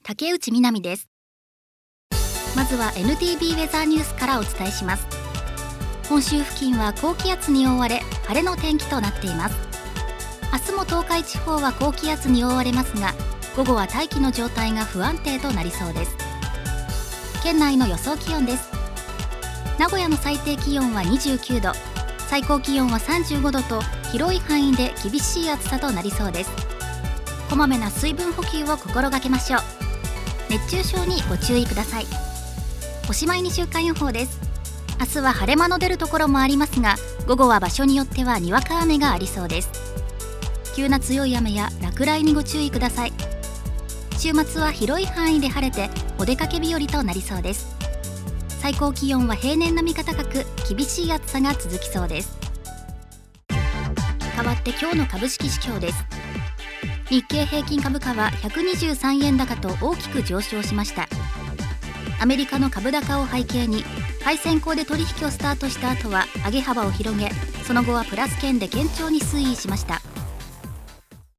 竹内みなみです。まずは NTB ウェザーニュースからお伝えします。本州付近は高気圧に覆われ晴れの天気となっています。明日も東海地方は高気圧に覆われますが、午後は大気の状態が不安定となりそうです。県内の予想気温です。名古屋の最低気温は29度、最高気温は35度と広い範囲で厳しい暑さとなりそうです。こまめな水分補給を心がけましょう。熱中症にご注意ください。おしまいに週間予報です。明日は晴れ間の出るところもありますが、午後は場所によってはにわか雨がありそうです。急な強い雨や落雷にご注意ください。週末は広い範囲で晴れてお出かけ日和となりそうです。最高気温は平年並みか高く、厳しい暑さが続きそうです。変わって今日の株式市況です。日経平均株価は123円高と大きく上昇しました。アメリカの株高を背景に開先行で取引をスタートした後は上げ幅を広げ、その後はプラス圏で堅調に推移しました。